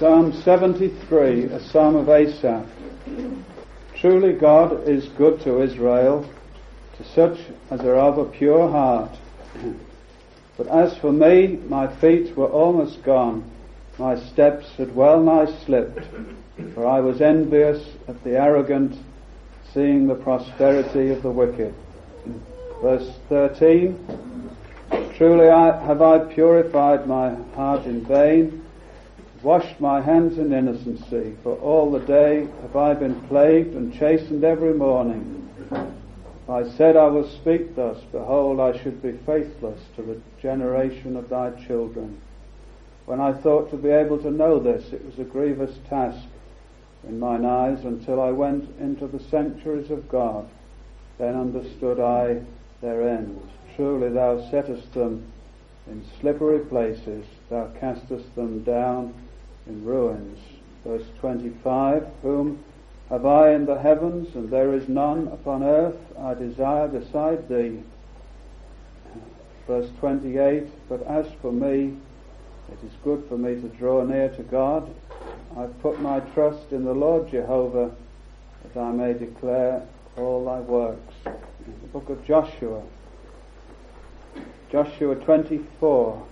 Psalm 73, a psalm of Asaph. Truly God is good to Israel, to such as are of a pure heart. But as for me, my feet were almost gone, my steps had well nigh slipped, for I was envious at the arrogant, seeing the prosperity of the wicked. Verse 13, Truly have I purified my heart in vain, washed my hands in innocency, for all the day have I been plagued and chastened every morning. If I said I will speak thus, behold, I should be faithless to the generation of thy children. When I thought to be able to know this, it was a grievous task in mine eyes until I went into the sanctuaries of God. Then understood I their end. Truly thou settest them in slippery places, thou castest them down in ruins. Verse 25, Whom have I in the heavens, and there is none upon earth I desire beside thee. Verse 28, But as for me, it is good for me to draw near to God. I've put my trust in the Lord Jehovah, that I may declare all thy works. In the book of Joshua 24.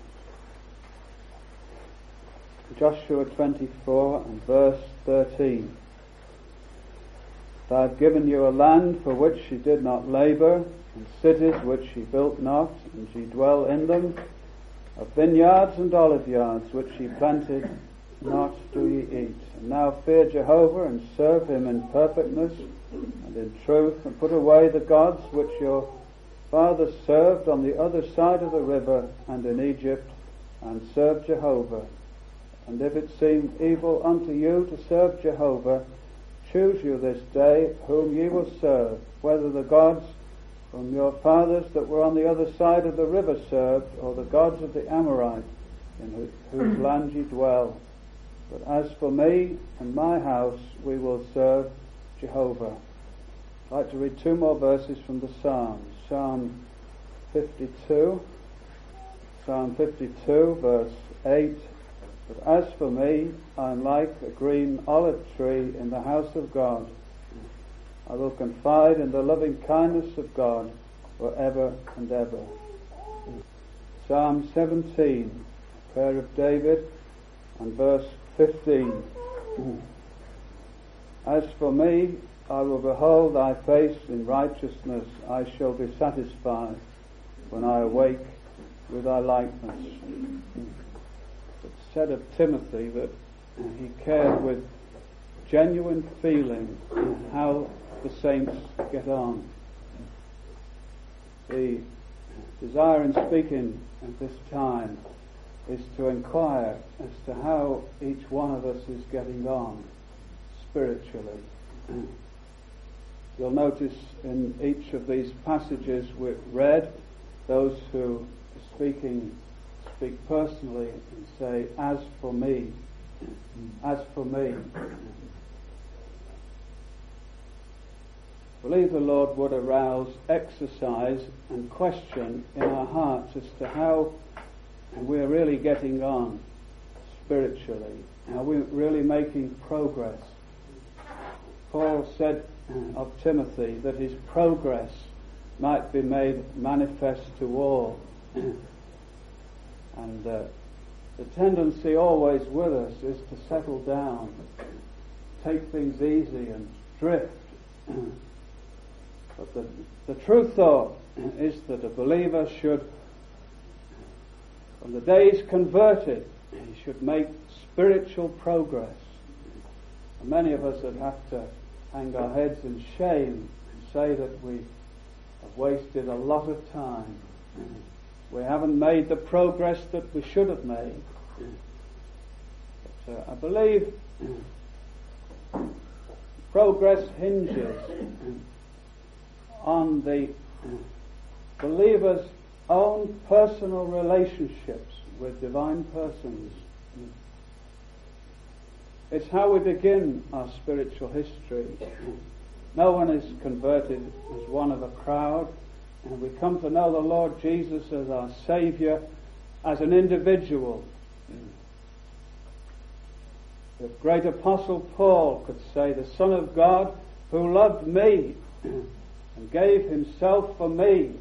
Joshua 24 and verse 13. I have given you a land for which ye did not labour, and cities which ye built not, and ye dwell in them, of vineyards and olive yards which ye planted not do ye eat. And now fear Jehovah, and serve him in perfectness and in truth, and put away the gods which your fathers served on the other side of the river and in Egypt, and serve Jehovah. And if it seem evil unto you to serve Jehovah, choose you this day whom ye will serve, whether the gods whom your fathers that were on the other side of the river served, or the gods of the Amorites in whose land ye dwell. But as for me and my house, we will serve Jehovah. I'd like to read two more verses from the Psalms. Psalm 52, verse 8. But as for me, I am like a green olive tree in the house of God. I will confide in the loving kindness of God forever and ever. Psalm 17, prayer of David, and verse 15. As for me, I will behold thy face in righteousness. I shall be satisfied when I awake with thy likeness. It's said of Timothy that he cared with genuine feeling how the saints get on. The desire in speaking at this time is to inquire as to how each one of us is getting on spiritually. You'll notice in each of these passages we've read, those who are speak personally and say, as for me, as for me. I believe the Lord would arouse exercise and question in our hearts as to how we're really getting on spiritually, how we're really making progress. Paul said of Timothy that his progress might be made manifest to all. And the tendency always with us is to settle down, take things easy and drift. But the true thought is that a believer should, from the day he's converted, he should make spiritual progress. And many of us would have to hang our heads in shame and say that we have wasted a lot of time. We haven't made the progress that we should have made. But I believe progress hinges on the believer's own personal relationships with divine persons. It's how we begin our spiritual history. No one is converted as one of a crowd, and we come to know the Lord Jesus as our Saviour as an individual. The great apostle Paul could say, the Son of God who loved me and gave himself for me.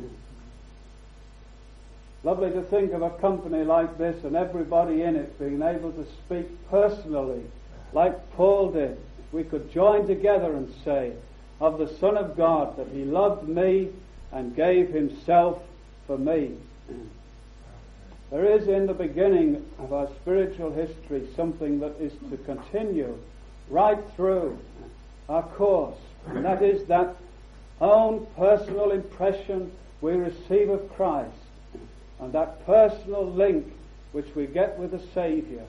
Lovely to think of a company like this and everybody in it being able to speak personally like Paul did. If we could join together and say of the Son of God that he loved me and gave himself for me. There is in the beginning of our spiritual history something that is to continue right through our course, and that is that own personal impression we receive of Christ and that personal link which we get with the Saviour.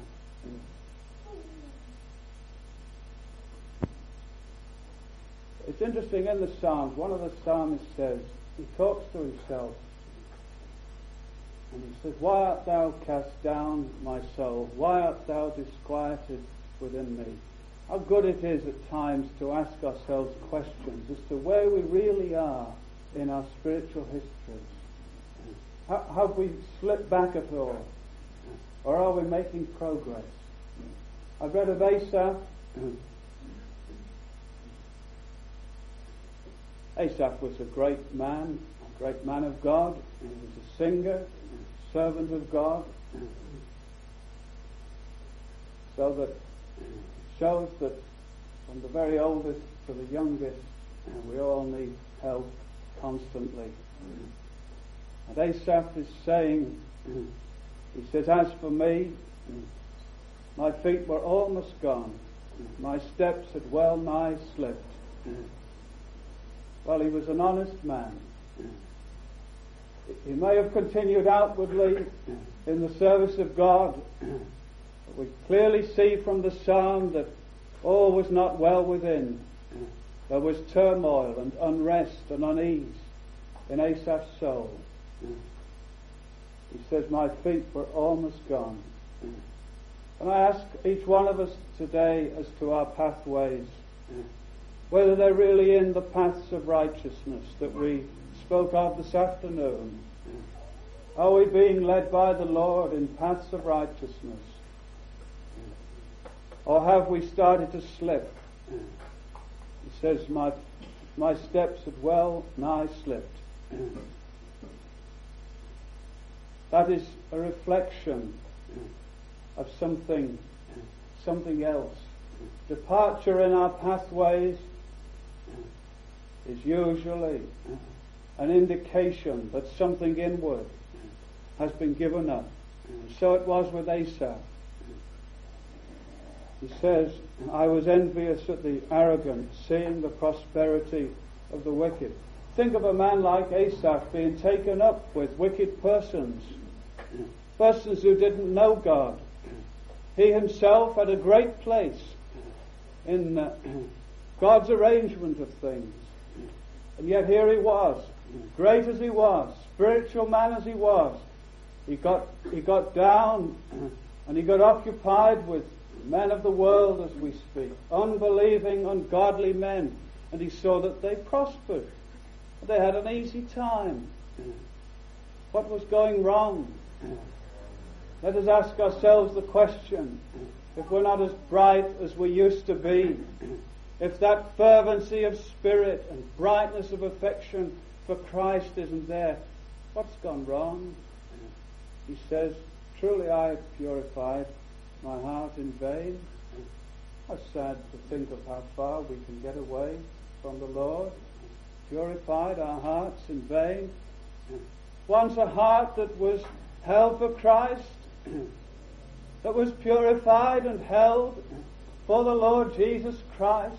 It's interesting in the Psalms, one of the psalmists says, he talks to himself, and he says, why art thou cast down, my soul? Why art thou disquieted within me? How good it is at times to ask ourselves questions as to where we really are in our spiritual histories. Have we slipped back at all? Or are we making progress? I've read of Asaph. Asaph was a great man of God. He was a singer, a servant of God. So that shows that from the very oldest to the youngest, we all need help constantly. And Asaph is saying, he says, as for me, my feet were almost gone. My steps had well nigh slipped. Well, he was an honest man. He may have continued outwardly in the service of God, but we clearly see from the psalm that all was not well within. There was turmoil and unrest and unease in Asaph's soul. He says, my feet were almost gone. And I ask each one of us today as to our pathways, whether they're really in the paths of righteousness that we spoke of this afternoon. Are we being led by the Lord in paths of righteousness? Or have we started to slip? He says, my steps had well nigh slipped. That is a reflection of something else. Departure in our pathways is usually an indication that something inward has been given up. So it was with Asaph. He says, I was envious at the arrogant, seeing the prosperity of the wicked. Think of a man like Asaph being taken up with wicked persons who didn't know God. He himself had a great place in God's arrangement of things. And yet here he was, great as he was, spiritual man as he was. He got down and he got occupied with men of the world, as we speak, unbelieving, ungodly men, and he saw that they prospered. They had an easy time. What was going wrong? Let us ask ourselves the question, if we're not as bright as we used to be, if that fervency of spirit and brightness of affection for Christ isn't there, what's gone wrong? He says, truly I have purified my heart in vain. How sad to think of how far we can get away from the Lord. Purified our hearts in vain. Once a heart that was held for Christ, that was purified and held for the Lord Jesus Christ.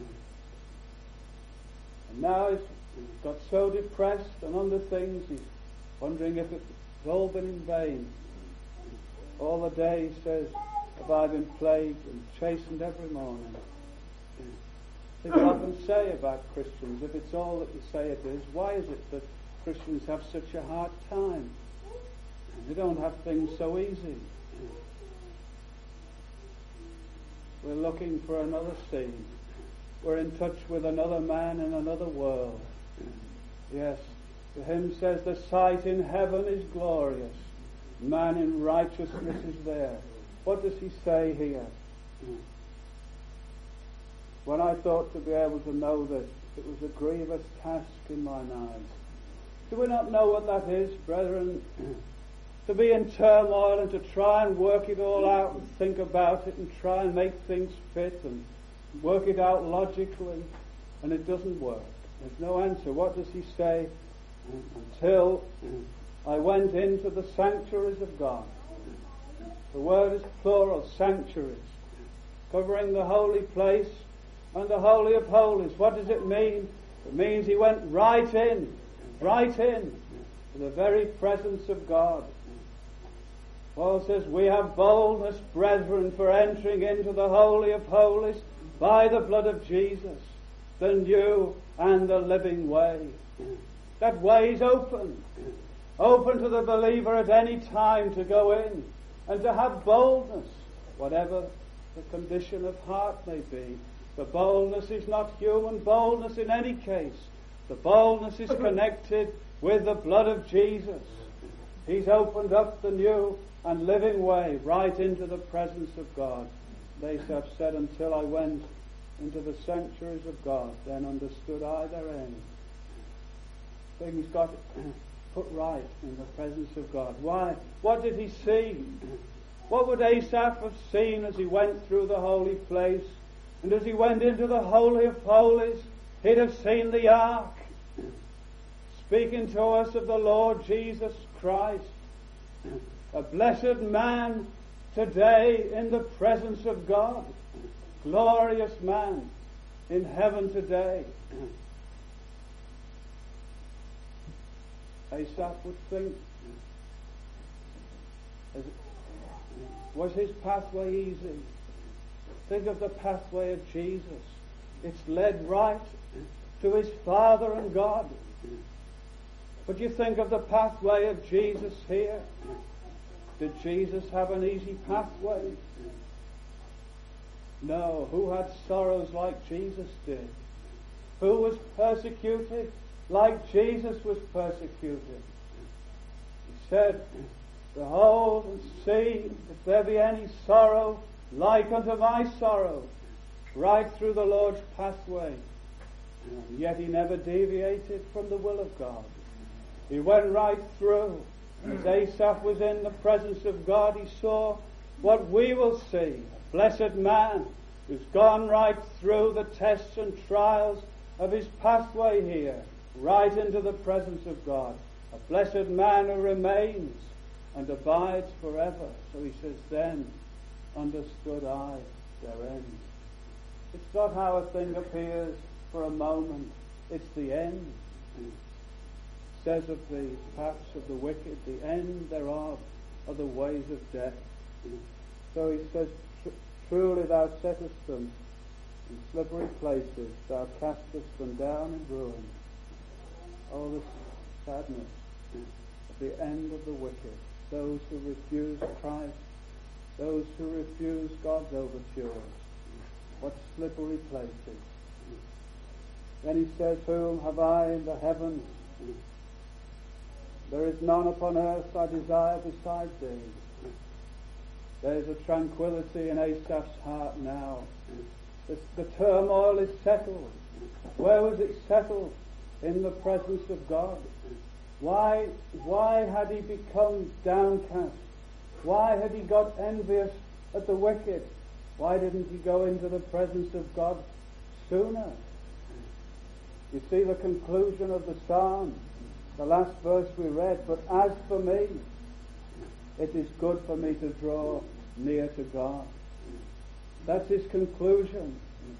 And now he's got so depressed and under things, he's wondering if it's all been in vain. All the day, he says, have I been plagued and chastened every morning. People often say about Christians, if it's all that you say it is, why is it that Christians have such a hard time? They don't have things so easy. We're looking for another scene. We're in touch with another man in another world. Yes, the hymn says, the sight in heaven is glorious. Man in righteousness is there. What does he say here? When I thought to be able to know this, it was a grievous task in mine eyes. Do we not know what that is, brethren? To be in turmoil and to try and work it all out and think about it and try and make things fit and work it out logically, and it doesn't work. There's no answer. What does he say? Until I went into the sanctuaries of God. The word is plural, sanctuaries, covering the holy place and the Holy of Holies. What does it mean? It means he went right in to the very presence of God. Paul says, we have boldness, brethren, for entering into the Holy of Holies by the blood of Jesus, the new and the living way. That way is open to the believer at any time to go in and to have boldness, whatever the condition of heart may be. The boldness is not human boldness in any case. The boldness is connected with the blood of Jesus. He's opened up the new and living way right into the presence of God. They have said, until I went into the sanctuaries of God, then understood I their end. Things got put right in the presence of God. Why? What did he see? What would Asaph have seen as he went through the holy place? And as he went into the Holy of Holies, he'd have seen the ark, speaking to us of the Lord Jesus Christ. A blessed man today in the presence of God. Glorious man in heaven today. Asaph would think, was his pathway easy? Think of the pathway of Jesus. It's led right to his Father and God. But you think of the pathway of Jesus here. Did Jesus have an easy pathway? No. Who had sorrows like Jesus did? Who was persecuted like Jesus was persecuted? He said, behold and see if there be any sorrow like unto my sorrow, right through the Lord's pathway. And yet he never deviated from the will of God. He went right through. As Asaph was in the presence of God, he saw what we will see. A blessed man who's gone right through the tests and trials of his pathway here, right into the presence of God. A blessed man who remains and abides forever. So he says, then understood I their end. It's not how a thing appears for a moment, it's the end. It says of the paths of the wicked, the end thereof are the ways of death. So he says, truly thou settest them in slippery places, thou castest them down in ruin. Oh, this sadness at the end of the wicked, those who refuse Christ, those who refuse God's overtures. What slippery places. Then he says, whom have I in the heavens? There is none upon earth I desire beside thee. There's a tranquility in Asaph's heart now. The turmoil is settled. Where was it settled? In the presence of God. Why had he become downcast? Why had he got envious at the wicked? Why didn't he go into the presence of God sooner? You see the conclusion of the psalm, the last verse we read, but as for me, it is good for me to draw near to God. That's his conclusion.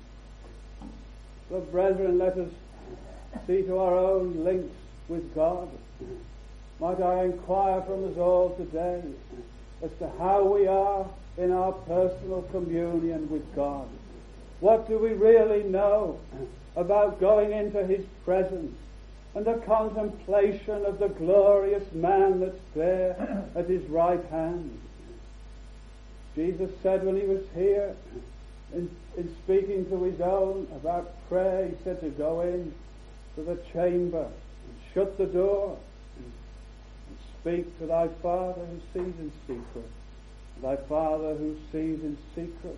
So brethren, let us see to our own links with God. Might I inquire from us all today as to how we are in our personal communion with God. What do we really know about going into his presence and the contemplation of the glorious man that's there at his right hand? Jesus said when he was here, in speaking to his own about prayer, he said to go in to the chamber and shut the door and speak to thy Father who sees in secret. Thy Father who sees in secret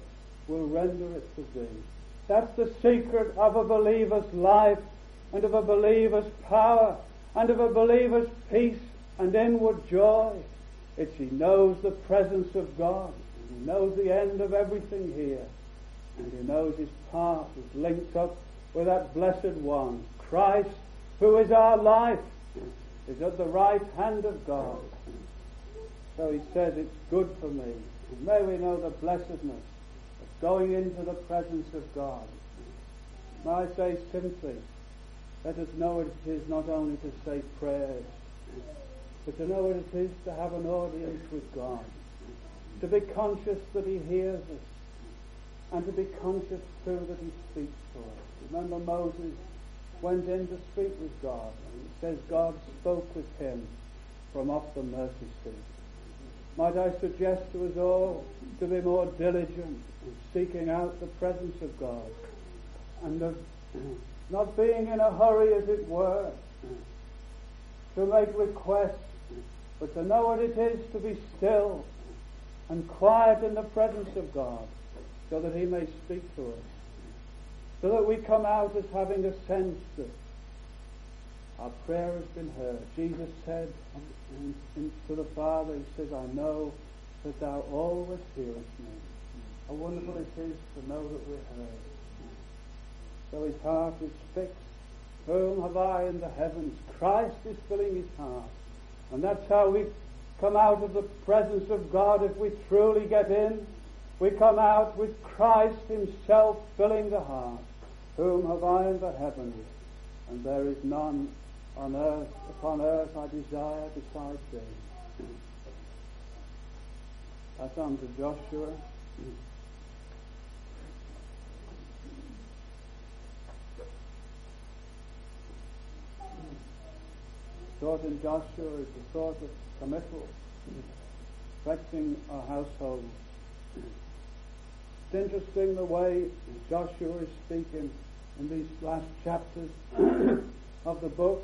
will render it to thee. That's the secret of a believer's life, and of a believer's power, and of a believer's peace and inward joy. It's he knows the presence of God, and he knows the end of everything here, and he knows his part is linked up with that blessed one. Christ, who is our life, is at the right hand of God. So he says, it's good for me. And may we know the blessedness of going into the presence of God. May I say simply, let us know what it is not only to say prayers, but to know what it is to have an audience with God, to be conscious that he hears us, and to be conscious too that he speaks to us. Remember, Moses went in to speak with God, and it says God spoke with him from off the mercy seat. Might I suggest to us all to be more diligent in seeking out the presence of God, and of not being in a hurry, as it were, to make requests, but to know what it is to be still and quiet in the presence of God, so that he may speak to us, so that we come out as having a sense that our prayer has been heard. Jesus said to the Father, he says, I know that thou always hearest me. How wonderful it is to know that we're heard. So his heart is fixed. Whom have I in the heavens? Christ is filling his heart. And that's how we come out of the presence of God. If we truly get in, we come out with Christ himself filling the heart. Whom have I in the heavens? And there is none on earth, upon earth I desire beside thee. That's on to Joshua. The thought in Joshua is the thought of committal, affecting our household. It's interesting the way Joshua is speaking in these last chapters of the book.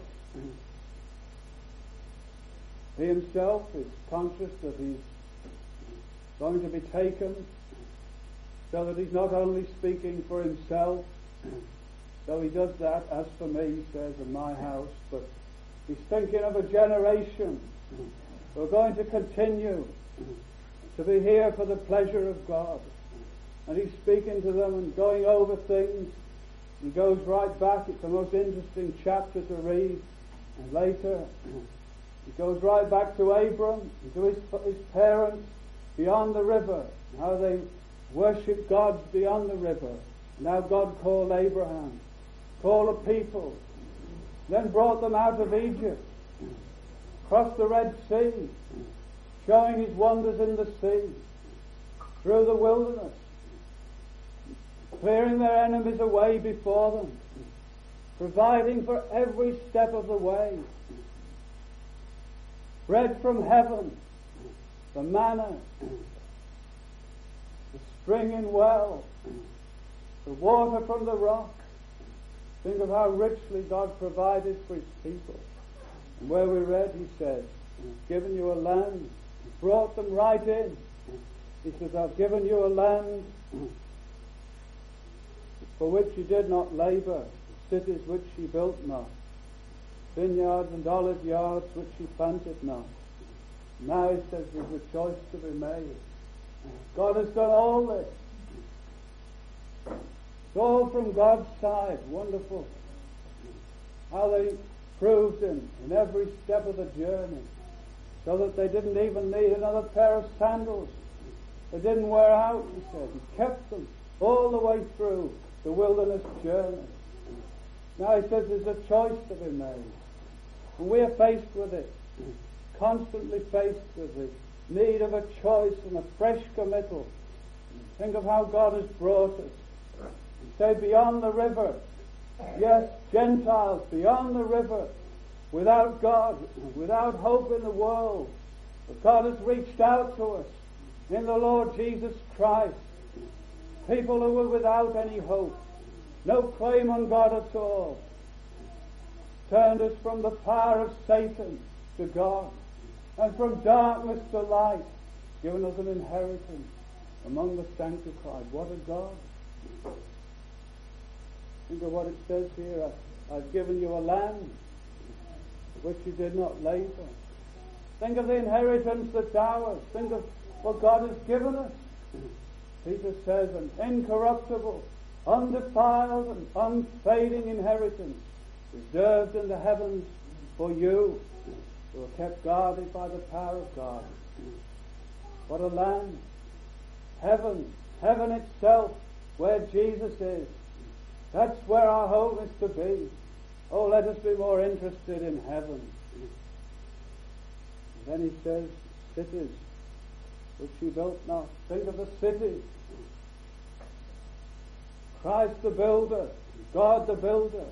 He himself is conscious that he's going to be taken, so that he's not only speaking for himself, though he does that, as for me, he says, in my house, but he's thinking of a generation who are going to continue to be here for the pleasure of God. And he's speaking to them and going over things. He goes right back. It's the most interesting chapter to read. And later, he goes right back to Abram, to his parents beyond the river, how they worshipped gods beyond the river. And how God called Abraham, called a people, then brought them out of Egypt, crossed the Red Sea, showing his wonders in the sea, through the wilderness, clearing their enemies away before them, providing for every step of the way, bread from heaven, the manna, the springing well, the water from the rock. Think of how richly God provided for his people. And where we read, he said, I've given you a land. He brought them right in. He says, I've given you a land for which you did not labor, cities which ye built not, vineyards and olive yards which ye planted not. Now he says there's a choice to be made. God has done all this. It's all from God's side. Wonderful. How they proved him in every step of the journey, so that they didn't even need another pair of sandals. They didn't wear out, he said. He kept them all the way through the wilderness journey. Now he says there's a choice to be made. And we are faced with it, constantly faced with the need of a choice and a fresh committal. Think of how God has brought us. Say, beyond the river, yes, Gentiles beyond the river, without God, without hope in the world. But God has reached out to us in the Lord Jesus Christ. People who were without any hope, no claim on God at all, turned us from the power of Satan to God, and from darkness to light, given us an inheritance. among the sanctified. What a God. Think of what it says here. I've given you a land which you did not labor. Think of the inheritance that's ours. Think of what God has given us. Peter says, an incorruptible, undefiled and unfading inheritance reserved in the heavens for you who are kept guarded by the power of God. What a land. Heaven itself, where Jesus is. That's where our home is to be. Oh, let us be more interested in heaven. And then he says, cities which you built not. Think of the cities. Christ the builder, God the builder.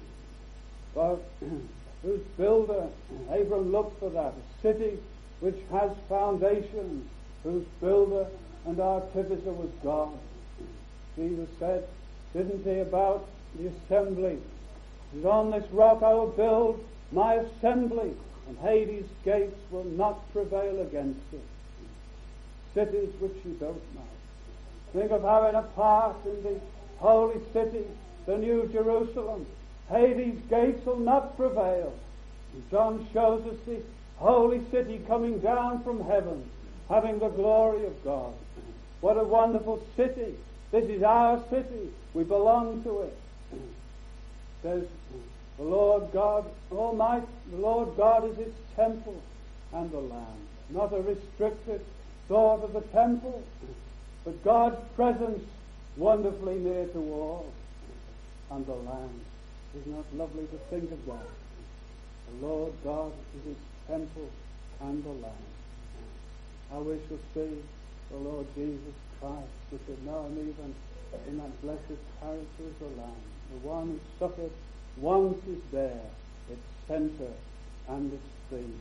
God, whose builder? Abram looked for that. A city which has foundations, whose builder and artificer was God. Jesus said, didn't he, about the assembly? He said, on this rock I will build my assembly, and Hades' gates will not prevail against it. Cities which you built not. Think of having a part in the holy city, the New Jerusalem. Hades' gates will not prevail. And John shows us the holy city coming down from heaven, having the glory of God. What a wonderful city. This is our city. We belong to it. Says the Lord God Almighty, the Lord God is its temple and the Lamb. Not a restricted thought of the temple, but God's presence wonderfully near to all, and the Lamb. Isn't that lovely to think of that? The Lord God is its temple and the Lamb. How we shall see the Lord Jesus Christ. We should know him even in that blessed character as the Lamb. The one who suffered once is there, its centre and its theme.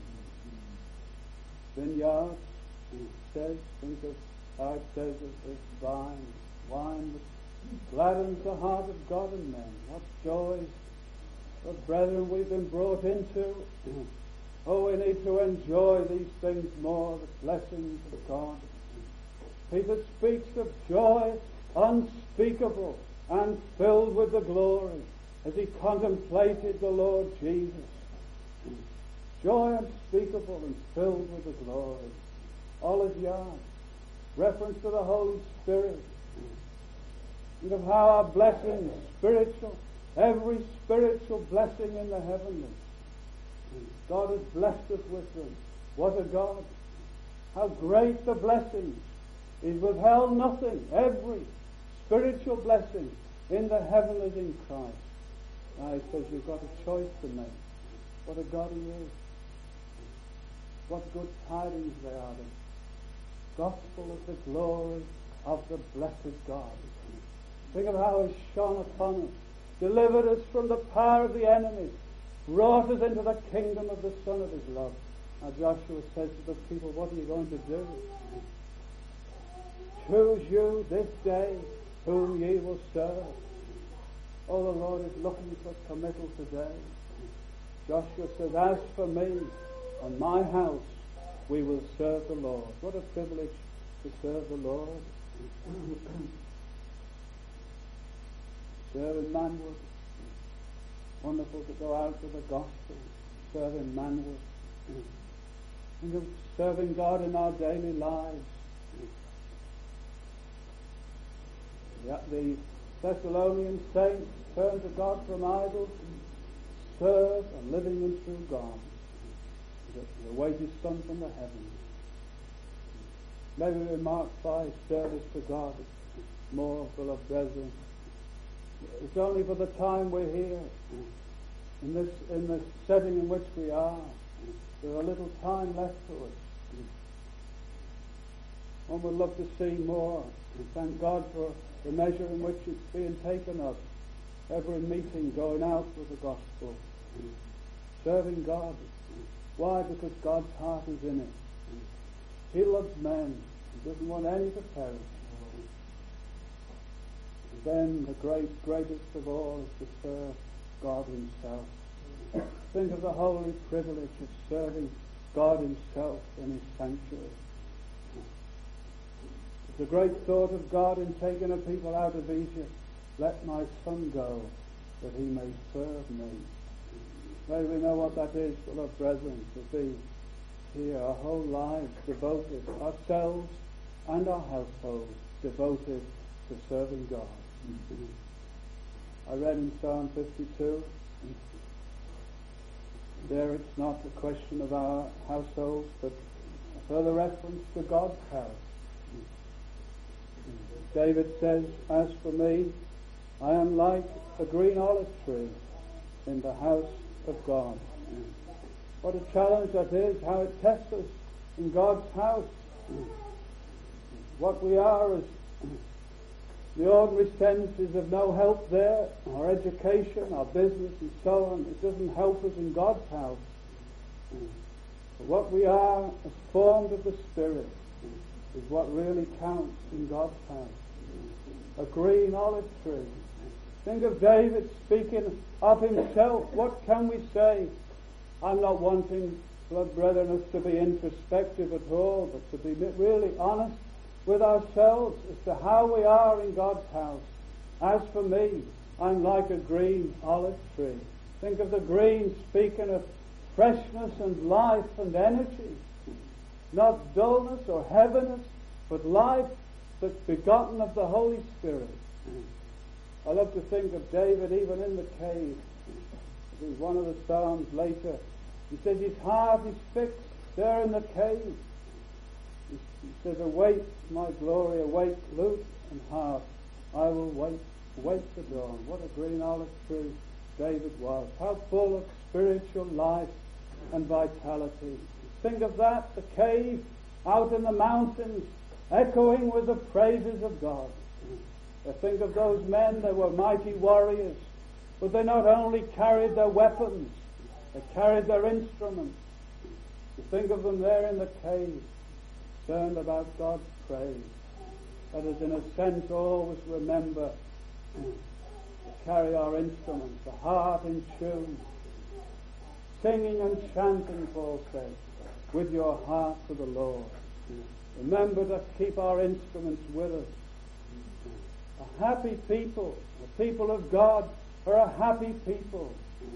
Vineyards, it says, think of how it says of this vine that gladdens the heart of God and men. What joys, what brethren we've been brought into. Oh, we need to enjoy these things more, the blessings of God. Peter speaks of joy unspeakable and filled with the glory as he contemplated the Lord Jesus. Joy unspeakable and filled with the glory. Olive Yard, reference to the Holy Spirit. And of how our blessings, spiritual, every spiritual blessing in the heavenlies, God has blessed us with them. What a God! How great the blessings! He's withheld nothing. Every spiritual blessing in the heavenlies in Christ. Now he says you've got a choice to make. What a God he is. What good tidings they are. The gospel of the glory of the blessed God. Think of how he shone upon us, delivered us from the power of the enemy, brought us into the kingdom of the Son of his love. Now Joshua says to the people, what are you going to do? Choose you this day whom ye will serve. Oh, the Lord is looking for committal today. Joshua says, as for me and my house, we will serve the Lord. What a privilege to serve the Lord. Serve in Manwood. Wonderful to go out with the gospel. Serve in Manwood. Think of serving God in our daily lives. The Thessalonian saints turn to God from idols, serve a living and true God. The wages come from the heavens. Maybe we mark by service to God more, beloved brethren. It's only for the time we're here, in this setting in which we are. There's a little time left to us. One would love to see more. And thank God for the measure in which it's being taken up. Every meeting going out with the gospel. Serving God. Why? Because God's heart is in it. He loves men. He doesn't want any to perish. And then the greatest of all is to serve God himself. Think of the holy privilege of serving God himself in his sanctuary. To The great thought of God in taking a people out of Egypt. Let my son go, that he may serve me. May we know what that is, beloved brethren, to be here our whole lives devoted, ourselves and our households devoted to serving God. I read in Psalm 52, there it's not a question of our households, but a further reference to God's house. David says, as for me, I am like a green olive tree in the house of God. What a challenge that is, how it tests us in God's house. What we are as the ordinary sense is of no help there. Our education, our business and so on, it doesn't help us in God's house. But what we are as formed of the Spirit is what really counts in God's house. A green olive tree. Think of David speaking of himself. What can we say? I'm not wanting, blood brethren, us to be introspective at all, but to be really honest with ourselves as to how we are in God's house. As for me, I'm like a green olive tree. Think of the green speaking of freshness and life and energy. Not dullness or heaviness, but life that's begotten of the Holy Spirit. I love to think of David even in the cave. In one of the Psalms later, he says his heart is fixed there in the cave. He says, await my glory, await lute and harp. I will wait the dawn. What a green olive tree David was. How full of spiritual life and vitality. Think of that, the cave out in the mountains, echoing with the praises of God. I think of those men, they were mighty warriors, but they not only carried their weapons, they carried their instruments. You think of them there in the cave, concerned about God's praise. Let us in a sense always remember to carry our instruments, the heart in tune, singing and chanting, Paul says, with your heart to the Lord. Remember to keep our instruments with us. A happy people, the people of God, are a happy people.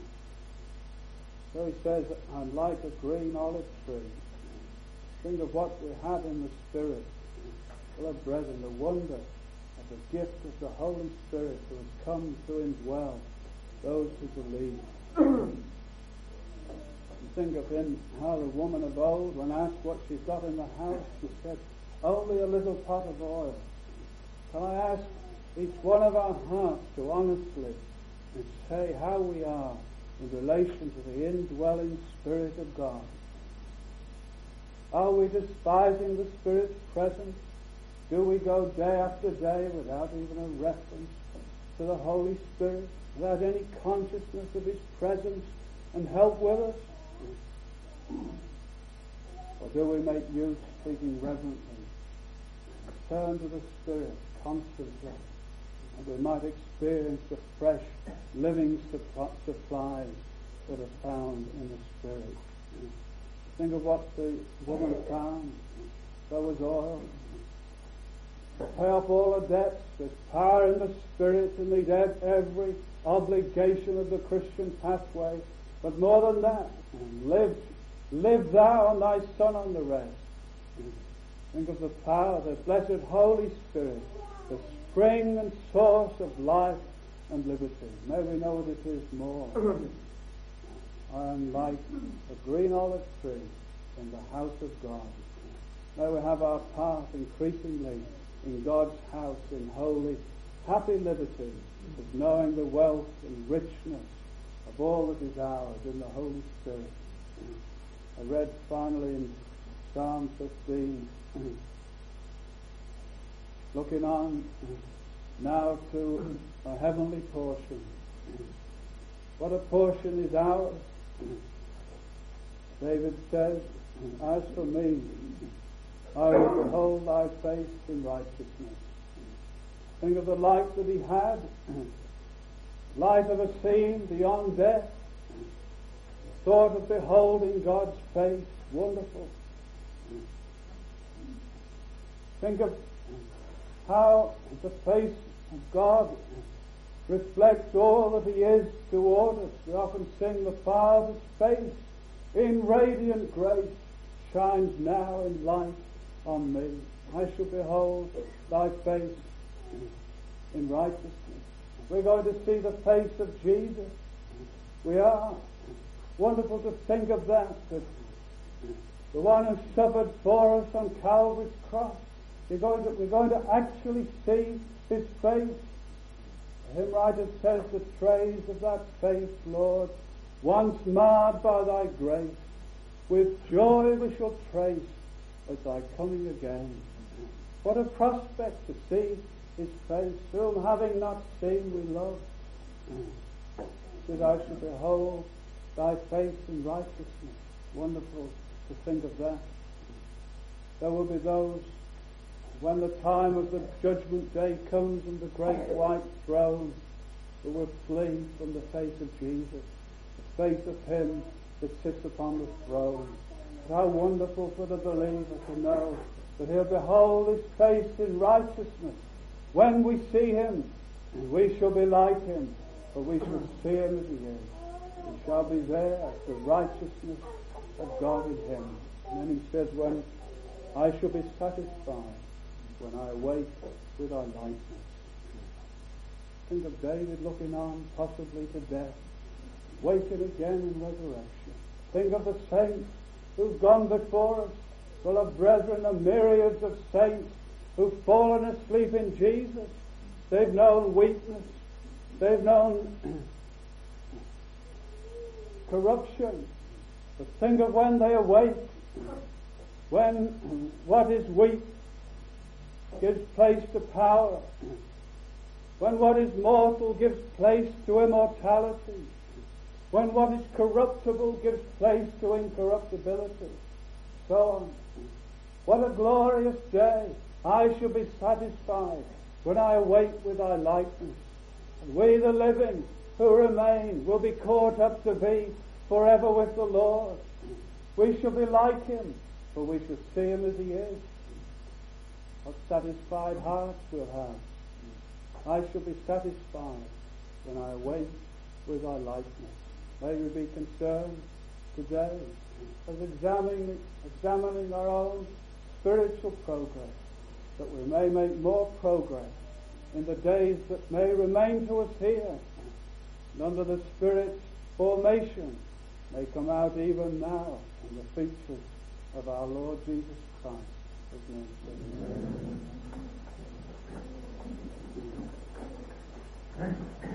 So he says, I'm like a green olive tree. Think of what we have in the Spirit. Beloved brethren, the wonder of the gift of the Holy Spirit who has come to indwell those who believe. You think of him, how the woman of old, when asked what she's got in the house, she said, only a little pot of oil. Can I ask each one of our hearts to honestly and say how we are in relation to the indwelling Spirit of God? Are we despising the Spirit's presence? Do we go day after day without even a reference to the Holy Spirit, without any consciousness of His presence and help with us? Or do we make use, speaking reverently, and turn to the Spirit constantly, and we might experience the fresh, living supplies that are found in the Spirit? Think of what the woman found. There was oil. To pay off all the debts, there's power in the Spirit to meet every obligation of the Christian pathway. But more than that, live thou and thy Son on the rest. Think of the power, the blessed Holy Spirit, the spring and source of life and liberty. May we know that it is more. I am like a green olive tree in the house of God. May we have our part increasingly in God's house in holy, happy liberty, of knowing the wealth and richness of all that is ours in the Holy Spirit. I read finally in Psalm 15, looking on now to a heavenly portion. What a portion is ours. David says, as for me, I will behold thy face in righteousness. Think of the life that he had. Life of a scene beyond death. Thought of beholding God's face. Wonderful. Think of how the face of God reflects all that He is toward us. We often sing, the Father's face in radiant grace shines now in light on me. I shall behold thy face in righteousness. We're going to see the face of Jesus. We are. Wonderful to think of that the one who suffered for us on Calvary's cross, we're going to actually see His face. The hymn writer says, the trace of that face, Lord, once marred by thy grace, with joy we shall trace at thy coming again. What a prospect to see His face, whom having not seen we love. That I shall behold thy face in righteousness. Wonderful to think of that. There will be those, when the time of the judgment day comes and the great white throne, who will flee from the face of Jesus, the face of Him that sits upon the throne. But how wonderful for the believer to know that he'll behold His face in righteousness. When we see Him, we shall be like Him, for we shall see Him as He is. We shall be there, the righteousness of God in Him. And then He says, when I shall be satisfied, when I awake with thy likeness. Think of David looking on possibly to death, waking again in resurrection. Think of the saints who've gone before us, full of brethren, the myriads of saints who've fallen asleep in Jesus. They've known weakness. They've known corruption. But think of when they awake, when what is weak gives place to power, when what is mortal gives place to immortality, when what is corruptible gives place to incorruptibility, so on. What a glorious day! I shall be satisfied when I awake with thy likeness. And we, the living who remain, will be caught up to be forever with the Lord. We shall be like Him, for we shall see Him as He is. What satisfied hearts we'll have. I shall be satisfied when I awake with thy likeness. May we be concerned today as examining our own spiritual progress, that we may make more progress in the days that may remain to us here, and under the Spirit's formation may come out even now in the features of our Lord Jesus Christ. Amen.